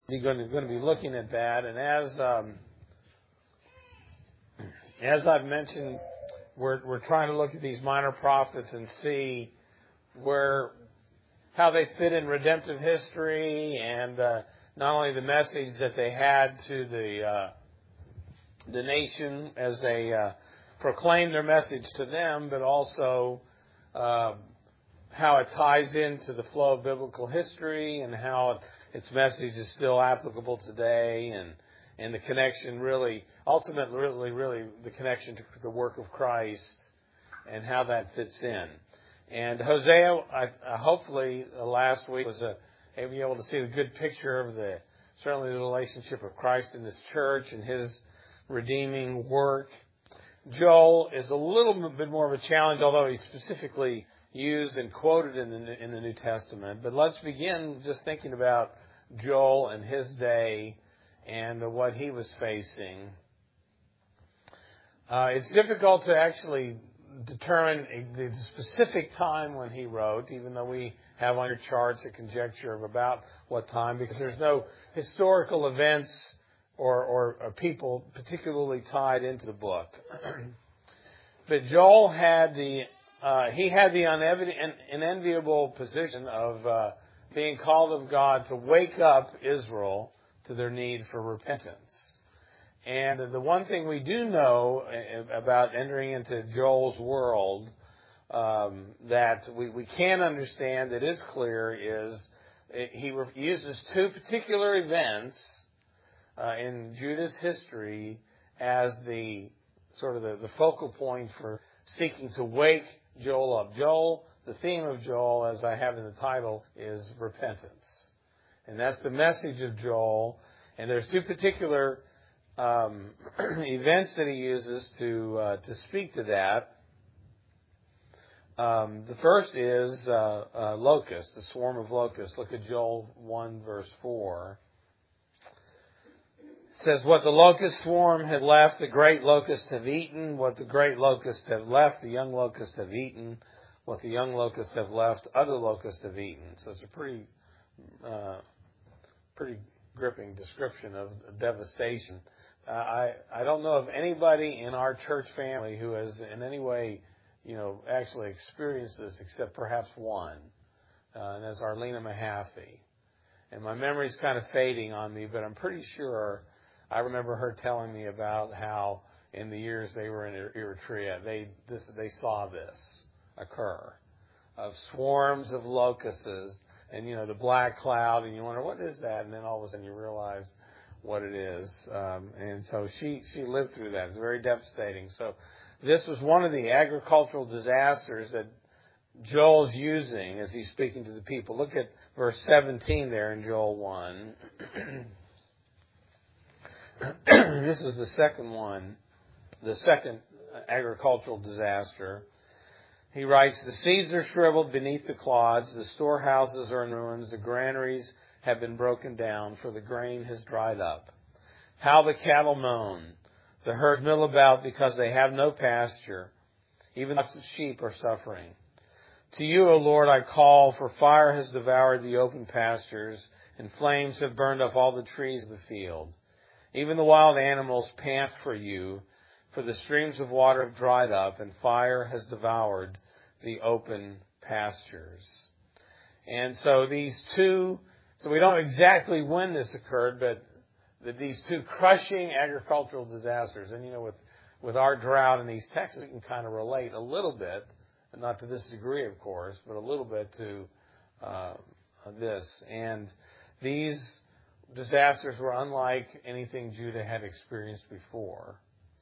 We're going to be looking at that, and as I've mentioned, we're trying to look at these minor prophets and see how they fit in redemptive history, and not only the message that they had to the nation as they proclaimed their message to them, but also how it ties into the flow of biblical history and how its message is still applicable today, and the connection ultimately the connection to the work of Christ and how that fits in. And Hosea, hopefully last week was able to see a good picture of certainly the relationship of Christ in this church and His redeeming work. Joel is a little bit more of a challenge, although he's specifically used and quoted in the New Testament. But let's begin just thinking about Joel and his day and what he was facing. It's difficult to actually determine the specific time when he wrote, even though we have on your charts a conjecture of about what time, because there's no historical events or people particularly tied into the book. But Joel had the unenviable position of being called of God to wake up Israel to their need for repentance. And the one thing we do know about entering into Joel's world that we can understand that is clear is he uses two particular events in Judah's history as the sort of the focal point for seeking to wake Joel up. The theme of Joel, as I have in the title, is repentance. And that's the message of Joel. And there's two particular events that he uses to speak to that. The first is locusts, the swarm of locusts. Look at Joel 1, verse 4. It says, "What the locust swarm has left, the great locusts have eaten. What the great locusts have left, the young locusts have eaten. What the young locusts have left, other locusts have eaten." So it's a pretty gripping description of devastation. I don't know of anybody in our church family who has in any way, actually experienced this except perhaps one, and that's Arlena Mahaffey. And my memory's kind of fading on me, but I'm pretty sure I remember her telling me about how in the years they were in Eritrea, they saw this occur, of swarms of locusts, and the black cloud, and you wonder, what is that? And then all of a sudden you realize what it is. And so she lived through that. It's very devastating. So this was one of the agricultural disasters that Joel's using as he's speaking to the people. Look at verse 17 there in Joel 1. This is the second one, the second agricultural disaster. He writes, "The seeds are shriveled beneath the clods, the storehouses are in ruins, the granaries have been broken down, for the grain has dried up. How the cattle moan, the herds mill about because they have no pasture, even the sheep are suffering. To you, O Lord, I call, for fire has devoured the open pastures, and flames have burned up all the trees of the field. Even the wild animals pant for you, for the streams of water have dried up, and fire has devoured the open pastures." And so we don't know exactly when this occurred, but these two crushing agricultural disasters, and with our drought in these Texas, we can kind of relate a little bit, not to this degree, of course, but a little bit to this. And these disasters were unlike anything Judah had experienced before.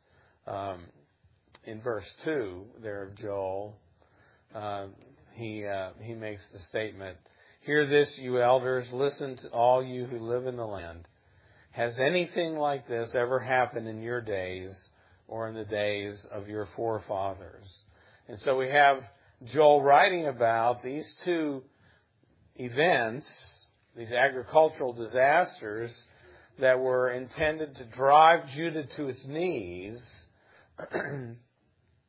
In verse 2 there of Joel, he makes the statement, "Hear this, you elders, listen to all you who live in the land. Has anything like this ever happened in your days or in the days of your forefathers?" And so we have Joel writing about these two events, these agricultural disasters that were intended to drive Judah to its knees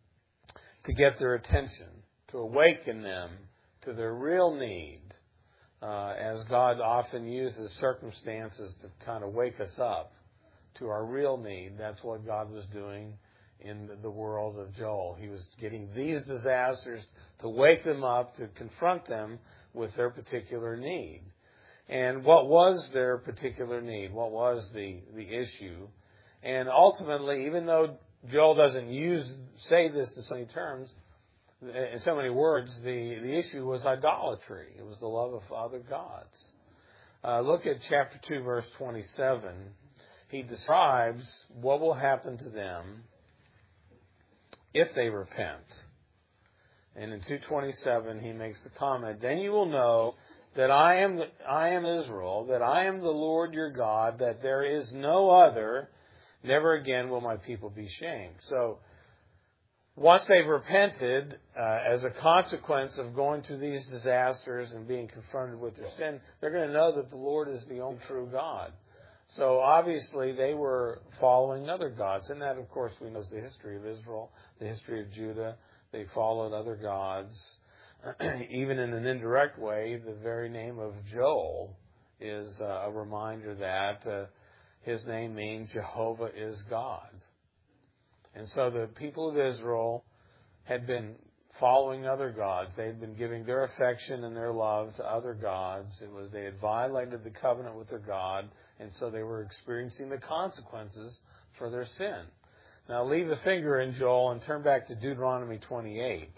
to get their attention, to awaken them to their real need as God often uses circumstances to kind of wake us up to our real need. That's what God was doing in the world of Joel. He was getting these disasters to wake them up, to confront them with their particular need. And what was their particular need? What was the issue? And ultimately, even though Joel doesn't say this in so many terms, in so many words, the issue was idolatry. It was the love of other gods. Look at chapter 2, verse 27. He describes what will happen to them if they repent. And in 2:27, he makes the comment, "Then you will know that I am Israel, that I am the Lord your God, that there is no other. Never again will my people be shamed." So, once they've repented, as a consequence of going through these disasters and being confronted with their sin, they're going to know that the Lord is the only true God. So obviously they were following other gods. And that, of course, we know is the history of Israel, the history of Judah. They followed other gods. Even in an indirect way, the very name of Joel is a reminder that his name means Jehovah is God. And so the people of Israel had been following other gods. They had been giving their affection and their love to other gods. They had violated the covenant with their God, and so they were experiencing the consequences for their sin. Now leave the finger in Joel and turn back to Deuteronomy 28.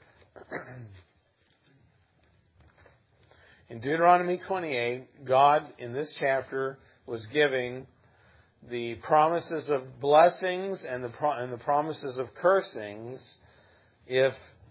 In Deuteronomy 28, God, in this chapter, was giving the promises of blessings and the promises of cursings if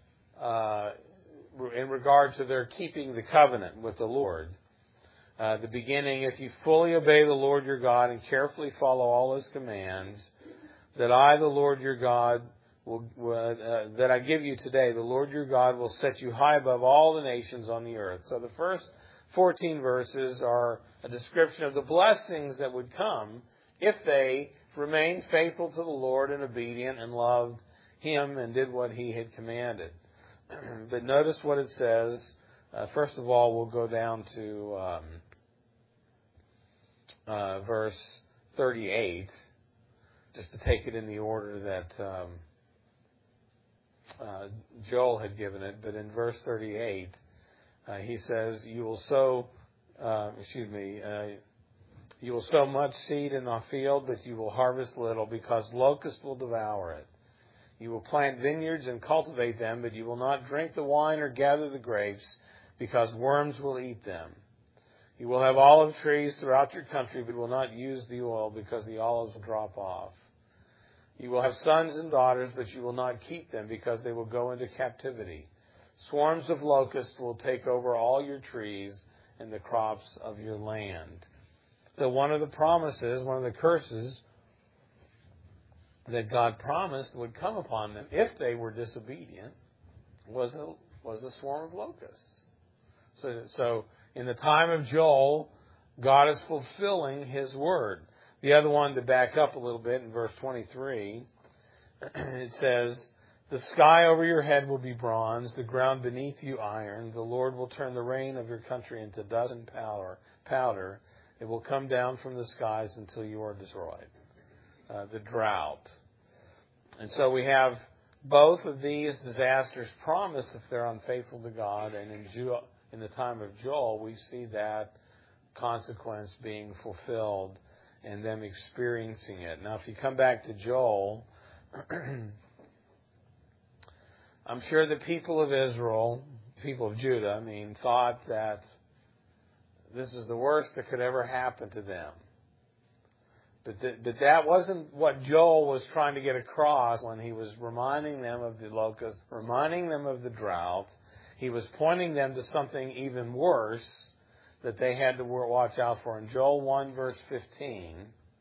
in regard to their keeping the covenant with the Lord. The beginning, if you fully obey the Lord your God and carefully follow all His commands, that I, the Lord your God, that I give you today, the Lord your God will set you high above all the nations on the earth. So the first 14 verses are a description of the blessings that would come if they remained faithful to the Lord and obedient and loved Him and did what He had commanded. But notice what it says. First of all, we'll go down to verse 38, just to take it in the order that Joel had given it. But in verse 38, he says, "You will sow, you will sow much seed in the field, but you will harvest little, because locusts will devour it. You will plant vineyards and cultivate them, but you will not drink the wine or gather the grapes, because worms will eat them. You will have olive trees throughout your country, but will not use the oil, because the olives will drop off. You will have sons and daughters, but you will not keep them, because they will go into captivity. Swarms of locusts will take over all your trees and the crops of your land." So one of the promises, one of the curses that God promised would come upon them if they were disobedient was a swarm of locusts. So in the time of Joel, God is fulfilling His word. The other one, to back up a little bit, in verse 23, it says, "The sky over your head will be bronze, the ground beneath you iron. The Lord will turn the rain of your country into dust and powder. It will come down from the skies until you are destroyed." The drought. And so we have both of these disasters promised if they're unfaithful to God. And in the time of Joel, we see that consequence being fulfilled and them experiencing it. Now, if you come back to Joel, I'm sure the people of Israel, people of Judah, thought that this is the worst that could ever happen to them. But that wasn't what Joel was trying to get across when he was reminding them of the locusts, reminding them of the drought. He was pointing them to something even worse that they had to watch out for. In Joel 1, verse 15,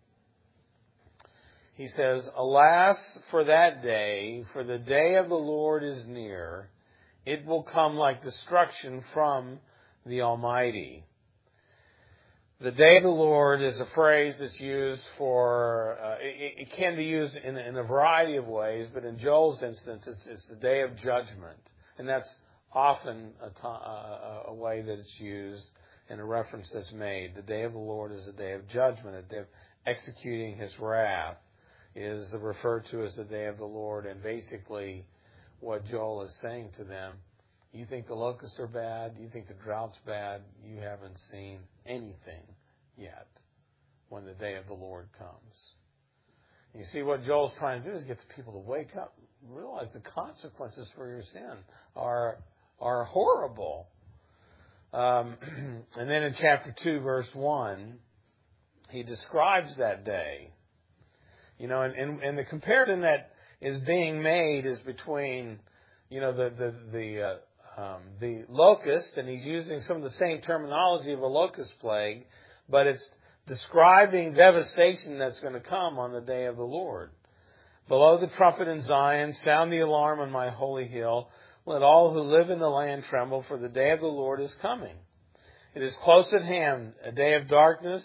he says, "Alas for that day, for the day of the Lord is near. It will come like destruction from the Almighty." The day of the Lord is a phrase that's used for, it can be used in a variety of ways, but in Joel's instance, it's the day of judgment. And that's often a way that it's used and a reference that's made. The day of the Lord is a day of judgment, a day of executing His wrath is referred to as the day of the Lord. And basically what Joel is saying to them, you think the locusts are bad, you think the drought's bad, you haven't seen anything yet when the day of the Lord comes. You see, what Joel's trying to do is get the people to wake up, realize the consequences for your sin are horrible. And then in chapter 2, verse 1, he describes that day. You know, and the comparison that is being made is between, you know, the locust, and he's using some of the same terminology of a locust plague, but it's describing devastation that's going to come on the day of the Lord. Blow the trumpet in Zion, sound the alarm on my holy hill. Let all who live in the land tremble, for the day of the Lord is coming. It is close at hand, a day of darkness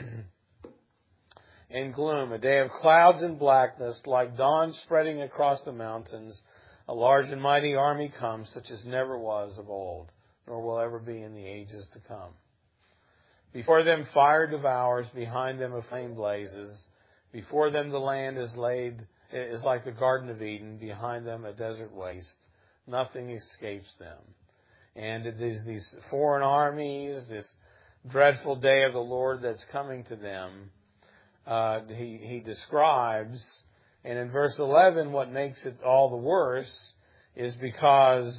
and gloom, a day of clouds and blackness, like dawn spreading across the mountains. A large and mighty army comes, such as never was of old, nor will ever be in the ages to come. Before them fire devours, behind them a flame blazes. Before them the land is like the Garden of Eden, behind them a desert waste. Nothing escapes them. And it is these foreign armies, this dreadful day of the Lord that's coming to them, he describes. And in verse 11, what makes it all the worse is because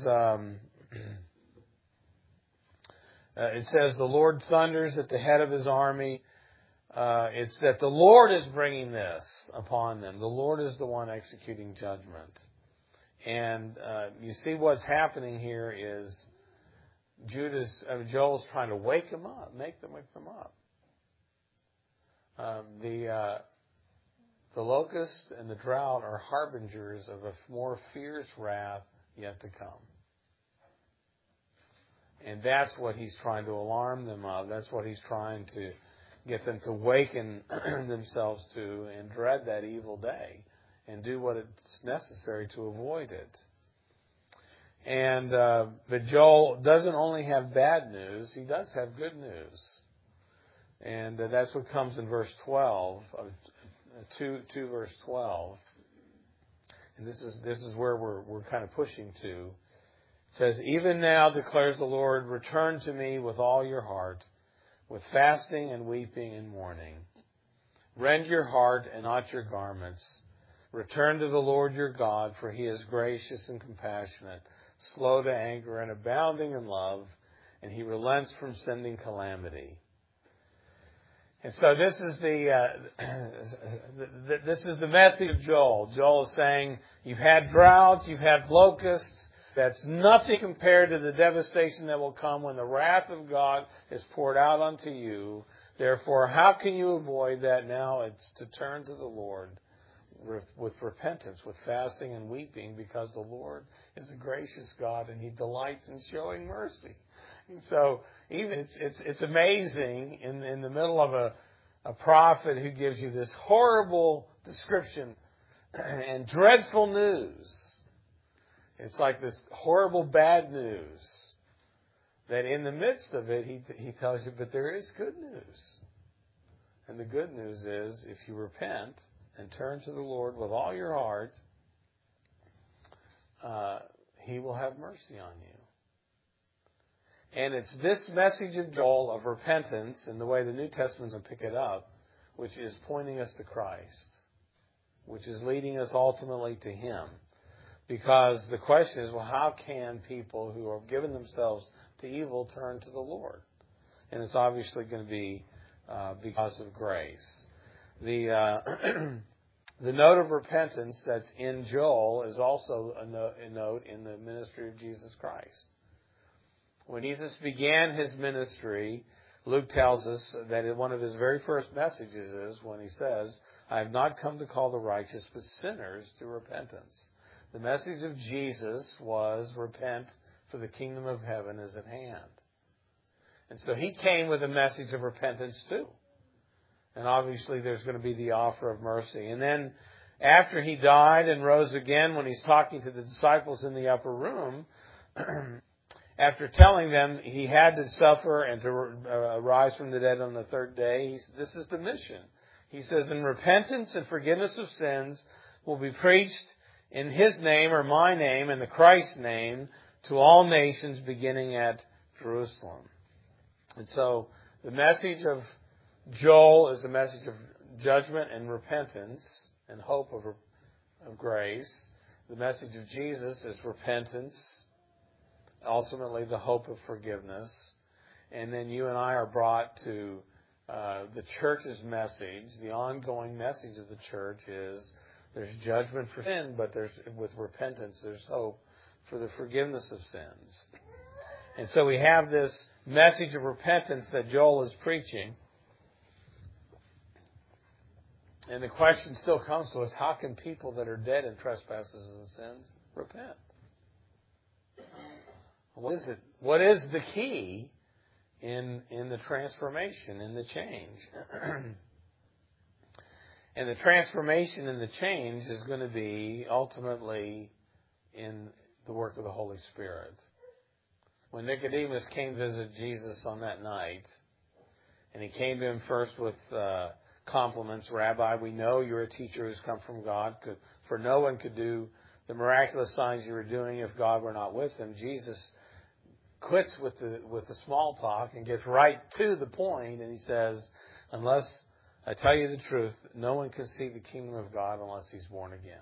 it says the Lord thunders at the head of His army. It's that the Lord is bringing this upon them. The Lord is the one executing judgment. And you see what's happening here is Joel's trying to wake them up, make them wake them up. The locust and the drought are harbingers of a more fierce wrath yet to come. And that's what he's trying to alarm them of. That's what he's trying to get them to waken themselves to and dread that evil day and do what it's necessary to avoid it. And but Joel doesn't only have bad news, he does have good news. And that's what comes in verse 12, 2 verse 12. And this is where we're kind of pushing to. It says, even now declares the Lord, return to me with all your heart, with fasting and weeping and mourning. Rend your heart and not your garments. Return to the Lord your God, for He is gracious and compassionate, slow to anger and abounding in love, and He relents from sending calamity. And so this is the message of Joel. Joel is saying, you've had droughts, you've had locusts. That's nothing compared to the devastation that will come when the wrath of God is poured out unto you. Therefore, how can you avoid that? Now it's to turn to the Lord with repentance, with fasting and weeping, because the Lord is a gracious God and He delights in showing mercy. And so even it's amazing in the middle of a prophet who gives you this horrible description and dreadful news. It's like this horrible bad news that in the midst of it, he tells you, but there is good news. And the good news is, if you repent and turn to the Lord with all your heart, He will have mercy on you. And it's this message of Joel of repentance, and the way the New Testament will pick it up, which is pointing us to Christ, which is leading us ultimately to Him. Because the question is, well, how can people who have given themselves to evil turn to the Lord? And it's obviously going to be because of grace. The note of repentance that's in Joel is also a note in the ministry of Jesus Christ. When Jesus began His ministry, Luke tells us that one of His very first messages is when He says, I have not come to call the righteous, but sinners to repentance. The message of Jesus was, repent, for the kingdom of heaven is at hand. And so He came with a message of repentance too. And obviously there's going to be the offer of mercy. And then after He died and rose again, when He's talking to the disciples in the upper room, after telling them he had to suffer and to rise from the dead on the third day, this is the mission. He says, and repentance and forgiveness of sins will be preached in His name or my name and the Christ's name to all nations beginning at Jerusalem. And so the message of Joel is a message of judgment and repentance and hope of grace. The message of Jesus is repentance, ultimately the hope of forgiveness. And then you and I are brought to the church's message. The ongoing message of the church is there's judgment for sin, but with repentance there's hope for the forgiveness of sins. And so we have this message of repentance that Joel is preaching. And the question still comes to us, how can people that are dead in trespasses and sins repent? What is it? What is the key in the transformation, in the change? And the transformation and the change is going to be ultimately in the work of the Holy Spirit. When Nicodemus came to visit Jesus on that night, and he came to him first with compliments, Rabbi, we know you're a teacher who's come from God, for no one could do the miraculous signs you were doing if God were not with him. Jesus quits with the small talk and gets right to the point, and he says, unless I tell you the truth, no one can see the kingdom of God unless he's born again.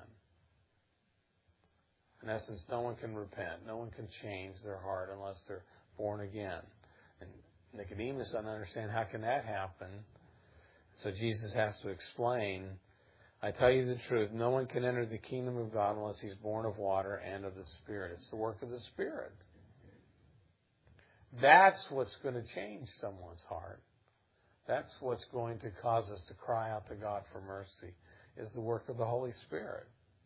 In essence, no one can repent. No one can change their heart unless they're born again. And Nicodemus doesn't understand how can that happen. So Jesus has to explain, I tell you the truth, no one can enter the kingdom of God unless he's born of water and of the Spirit. It's the work of the Spirit. That's what's going to change someone's heart. That's what's going to cause us to cry out to God for mercy, is the work of the Holy Spirit.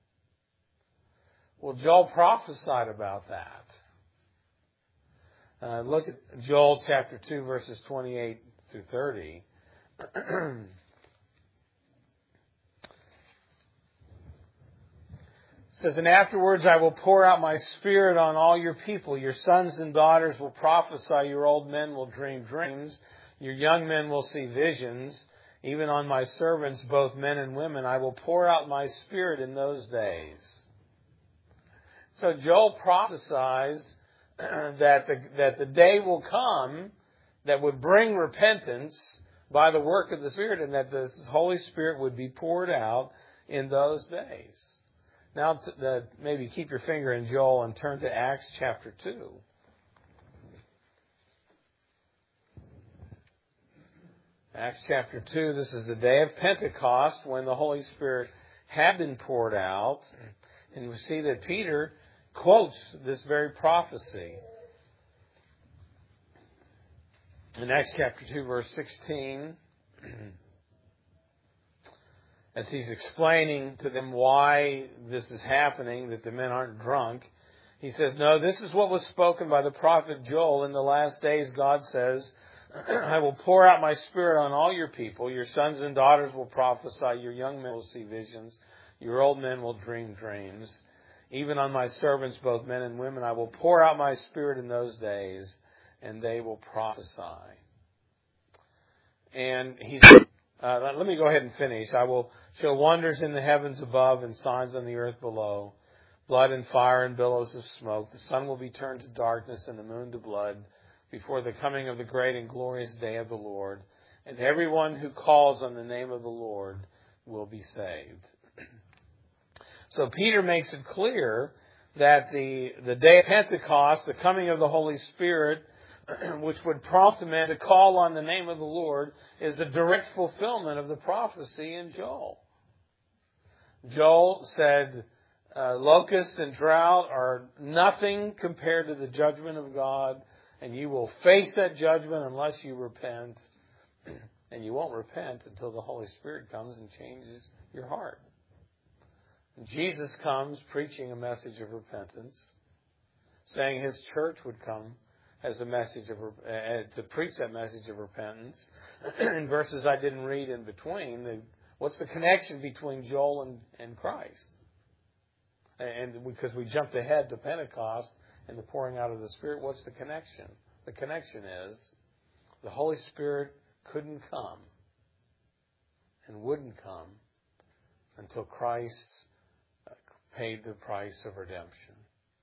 Well, Joel prophesied about that. Look at Joel chapter 2, verses 28 through 30. It says, and afterwards I will pour out my Spirit on all your people. Your sons and daughters will prophesy. Your old men will dream dreams. Your young men will see visions. Even on my servants, both men and women, I will pour out my Spirit in those days. So Joel prophesies that the day will come that would bring repentance by the work of the Spirit, and that the Holy Spirit would be poured out in those days. Now, maybe keep your finger in Joel and turn to Acts chapter 2. Acts chapter 2, this is the day of Pentecost when the Holy Spirit had been poured out. And we see that Peter quotes this very prophecy. In Acts chapter 2, verse 16, as he's explaining to them why this is happening, that the men aren't drunk, he says, no, this is what was spoken by the prophet Joel. In the last days, God says, I will pour out my Spirit on all your people. Your sons and daughters will prophesy. Your young men will see visions. Your old men will dream dreams. Even on my servants, both men and women, I will pour out my Spirit in those days, and they will prophesy. And he said, let me go ahead and finish. I will show wonders in the heavens above and signs on the earth below, blood and fire and billows of smoke. The sun will be turned to darkness and the moon to blood before the coming of the great and glorious day of the Lord. And everyone who calls on the name of the Lord will be saved. So Peter makes it clear that the day of Pentecost, the coming of the Holy Spirit, which would prompt the men to call on the name of the Lord, is a direct fulfillment of the prophecy in Joel. Joel said, locust and drought are nothing compared to the judgment of God, and you will face that judgment unless you repent. And you won't repent until the Holy Spirit comes and changes your heart. Jesus comes preaching a message of repentance, saying his church would come as a message of to preach that message of repentance. In verses I didn't read in between, what's the connection between Joel and Christ? And because we jumped ahead to Pentecost and the pouring out of the Spirit. What's the connection? The connection is the Holy Spirit couldn't come and wouldn't come until Christ paid the price of redemption.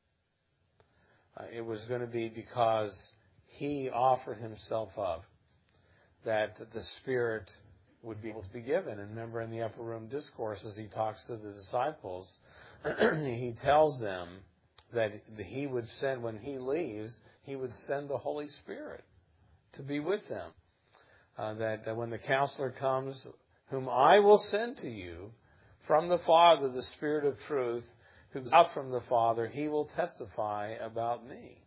It was going to be because He offered Himself up that the Spirit would be able to be given. And remember in the Upper Room Discourse, as He talks to the disciples, He tells them that He would send, when He leaves, He would send the Holy Spirit to be with them. That when the Counselor comes, whom I will send to you from the Father, the Spirit of truth, who is out from the Father, He will testify about me.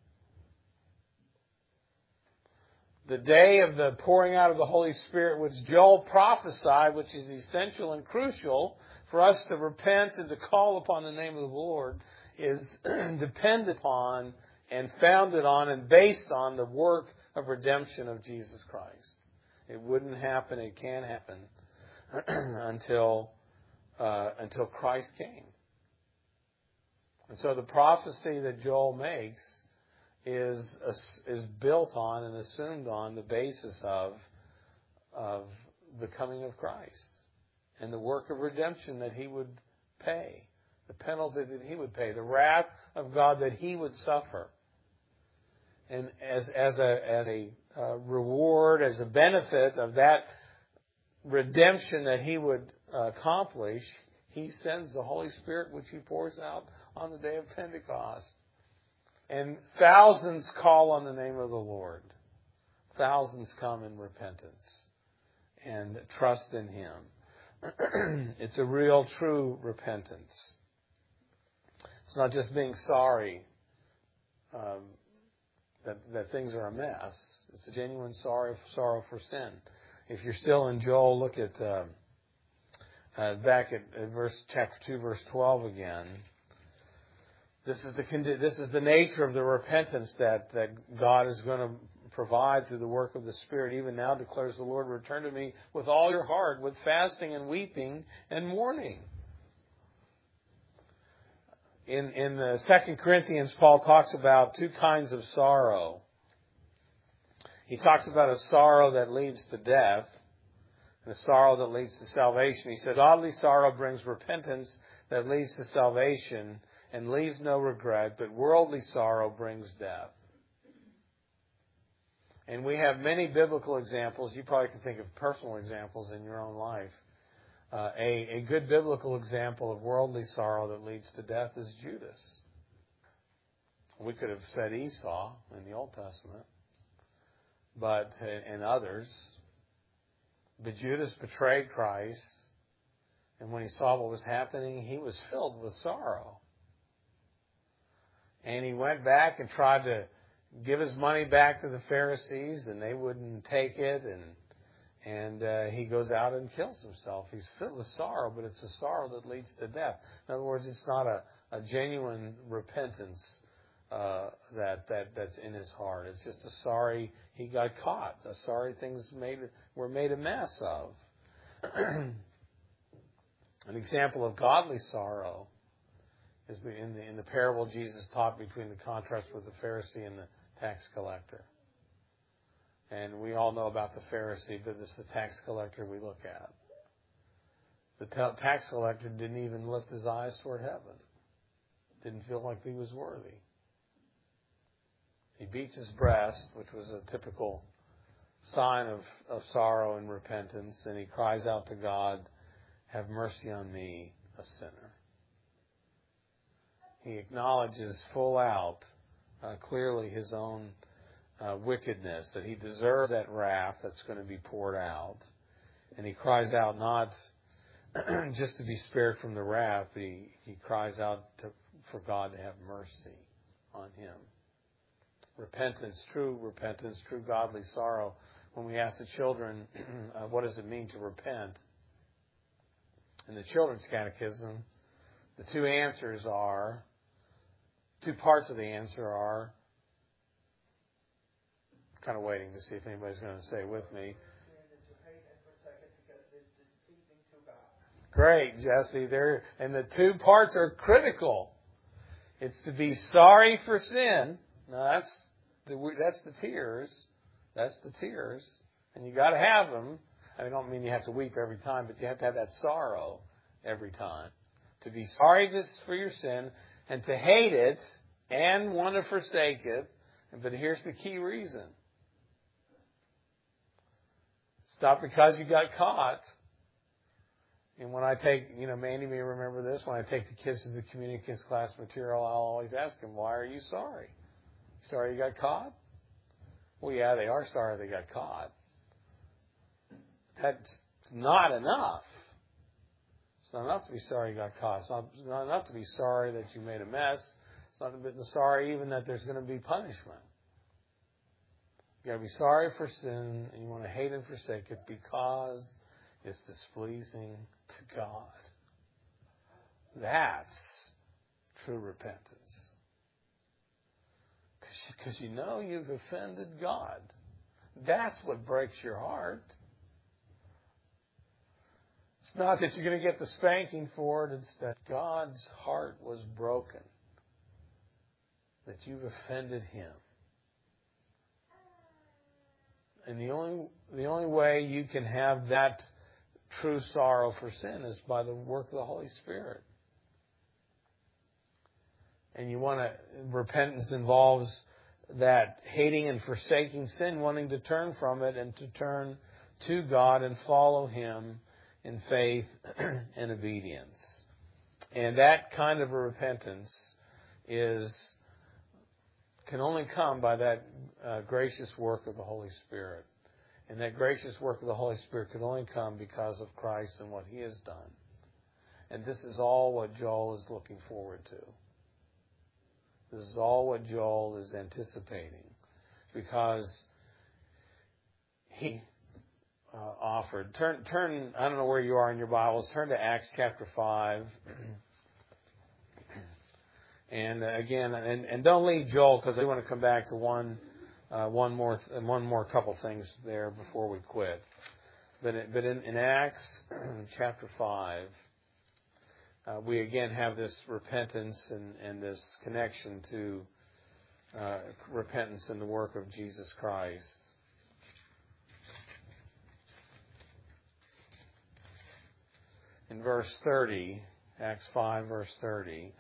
The day of the pouring out of the Holy Spirit, which Joel prophesied, which is essential and crucial for us to repent and to call upon the name of the Lord, is dependent upon and founded on and based on the work of redemption of Jesus Christ. It wouldn't happen, it can't happen until Christ came. And so the prophecy that Joel makes is built on and assumed on the basis of the coming of Christ and the work of redemption that He would pay, the penalty that He would pay, the wrath of God that He would suffer. And as a reward, as a benefit of that redemption that He would accomplish, He sends the Holy Spirit, which He pours out on the day of Pentecost. And thousands call on the name of the Lord. Thousands come in repentance and trust in Him. It's a real, true repentance. It's not just being sorry that things are a mess. It's a genuine sorrow for sin. If you're still in Joel, look at back at chapter 2, verse 12 again. This is the nature of the repentance that God is going to provide through the work of the Spirit. Even now declares the Lord, return to me with all your heart, with fasting and weeping and mourning. In the 2 Corinthians, Paul talks about two kinds of sorrow. He talks about a sorrow that leads to death and a sorrow that leads to salvation. He said, godly sorrow brings repentance that leads to salvation and leaves no regret, but worldly sorrow brings death. And we have many biblical examples. You probably can think of personal examples in your own life. A good biblical example of worldly sorrow that leads to death is Judas. We could have said Esau in the Old Testament, and others. But Judas betrayed Christ, and when he saw what was happening, he was filled with sorrow. And he went back and tried to give his money back to the Pharisees, and they wouldn't take it, and he goes out and kills himself. He's filled with sorrow, but it's a sorrow that leads to death. In other words, it's not a genuine repentance that's in his heart. It's just a sorry he got caught, a sorry things were made a mess of. An example of godly sorrow is in the parable Jesus taught between the contrast with the Pharisee and the tax collector. And we all know about the Pharisee, but it's the tax collector we look at. The tax collector didn't even lift his eyes toward heaven. Didn't feel like he was worthy. He beats his breast, which was a typical sign of sorrow and repentance, and he cries out to God, have mercy on me, a sinner. He acknowledges full out, clearly his own wickedness, that he deserves that wrath that's going to be poured out. And he cries out not just to be spared from the wrath, he cries out for God to have mercy on him. Repentance, true godly sorrow. When we ask the children, what does it mean to repent? In the Children's Catechism, the two parts of the answer are, kind of waiting to see if anybody's going to say it with me. Great, Jesse. And the two parts are critical. It's to be sorry for sin. Now that's the tears. That's the tears. And you got to have them. I don't mean you have to weep every time, but you have to have that sorrow every time. To be sorry for your sin and to hate it and want to forsake it. But here's the key reason. It's not because you got caught. And when I take, Mandy may remember this, when I take the kids to the community kids class material, I'll always ask them, why are you sorry? Sorry you got caught? Well, yeah, they are sorry they got caught. That's not enough. It's not enough to be sorry you got caught. It's not enough to be sorry that you made a mess. It's not sorry even that there's going to be punishment. You got to be sorry for sin, and you want to hate and forsake it because it's displeasing to God. That's true repentance. Because you know you've offended God. That's what breaks your heart. It's not that you're going to get the spanking for it. It's that God's heart was broken. That you've offended Him. And the only way you can have that true sorrow for sin is by the work of the Holy Spirit. And repentance involves that hating and forsaking sin, wanting to turn from it and to turn to God and follow Him in faith and obedience. And that kind of a repentance can only come by that gracious work of the Holy Spirit. And that gracious work of the Holy Spirit can only come because of Christ and what He has done. And this is all what Joel is looking forward to. This is all what Joel is anticipating. Because he offered. Turn, I don't know where you are in your Bibles, turn to Acts chapter 5. And again, and don't leave Joel, because I want to come back to one more couple things there before we quit. But in Acts chapter 5, we again have this repentance and this connection to repentance and the work of Jesus Christ. In verse 30, Acts 5, verse 30,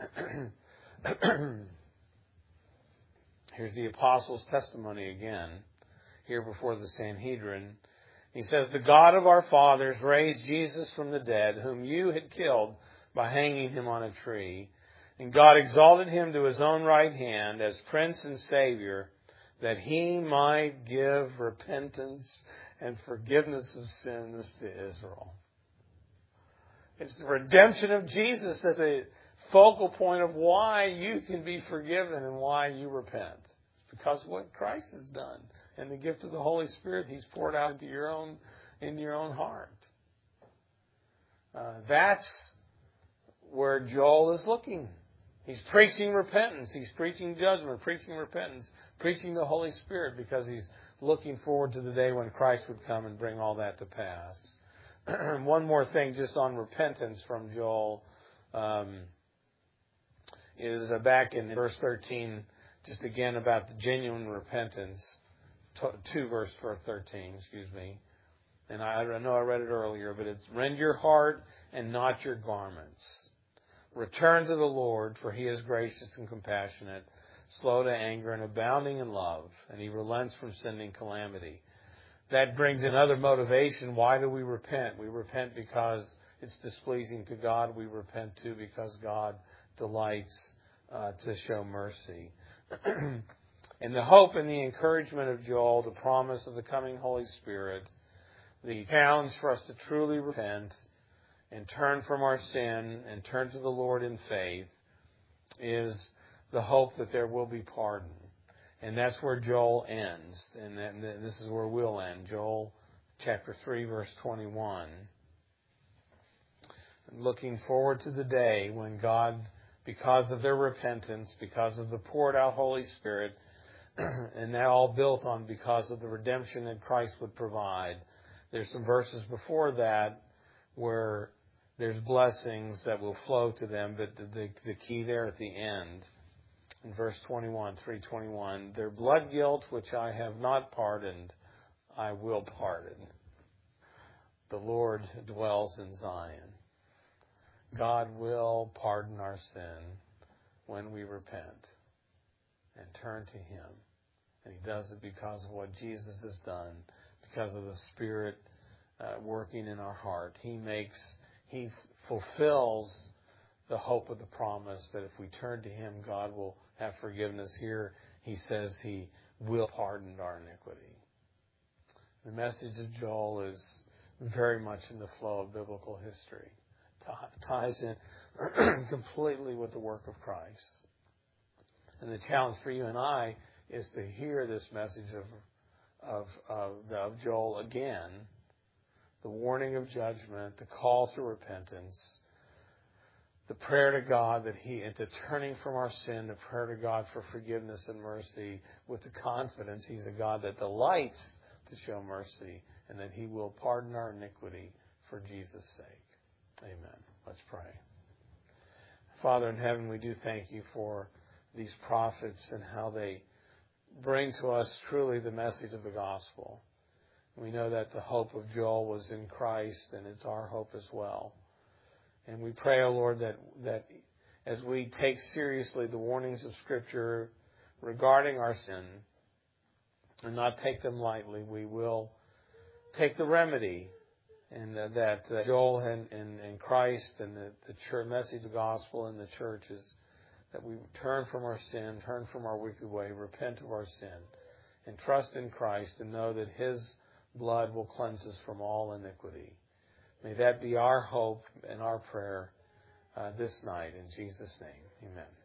here's the apostles' testimony again, here before the Sanhedrin. He says, "The God of our fathers raised Jesus from the dead, whom you had killed by hanging Him on a tree. And God exalted Him to His own right hand as Prince and Savior, that He might give repentance and forgiveness of sins to Israel." It's the redemption of Jesus that's a focal point of why you can be forgiven and why you repent. It's because of what Christ has done and the gift of the Holy Spirit He's poured out into your own heart. That's where Joel is looking. He's preaching repentance. He's preaching judgment, preaching repentance, preaching the Holy Spirit, because he's looking forward to the day when Christ would come and bring all that to pass. One more thing just on repentance from Joel is back in verse 13, just again about the genuine repentance. 2 verse 13, And I know I read it earlier, but it's, "Rend your heart and not your garments. Return to the Lord, for He is gracious and compassionate, slow to anger and abounding in love, and He relents from sending calamity." That brings another motivation. Why do we repent? We repent because it's displeasing to God. We repent too because God delights to show mercy. And the hope and the encouragement of Joel, the promise of the coming Holy Spirit, the challenge for us to truly repent and turn from our sin and turn to the Lord in faith, is the hope that there will be pardon. And that's where Joel ends. And this is where we'll end. Joel chapter 3, verse 21. Looking forward to the day when God, because of their repentance, because of the poured out Holy Spirit, and that all built on because of the redemption that Christ would provide. There's some verses before that where there's blessings that will flow to them, but the key there at the end In verse 21, 3:21, their blood guilt which I have not pardoned, I will pardon. The Lord dwells in Zion. God will pardon our sin when we repent and turn to Him. And He does it because of what Jesus has done, because of the Spirit working in our heart. He fulfills the hope of the promise that if we turn to Him, God will have forgiveness. Here He says He will pardon our iniquity. The message of Joel is very much in the flow of biblical history. Ties in completely with the work of Christ. And the challenge for you and I is to hear this message of Joel again, the warning of judgment, the call to repentance, the prayer to God and to turning from our sin, the prayer to God for forgiveness and mercy, with the confidence He's a God that delights to show mercy and that He will pardon our iniquity for Jesus' sake. Amen. Let's pray. Father in heaven, we do thank You for these prophets and how they bring to us truly the message of the gospel. We know that the hope of Joel was in Christ, and it's our hope as well. And we pray, O Lord, that as we take seriously the warnings of Scripture regarding our sin and not take them lightly, we will take the remedy, and that Joel and Christ and the church, message of the gospel in the church is that we turn from our sin, turn from our wicked way, repent of our sin, and trust in Christ and know that His blood will cleanse us from all iniquity. May that be our hope and our prayer this night. In Jesus' name, amen.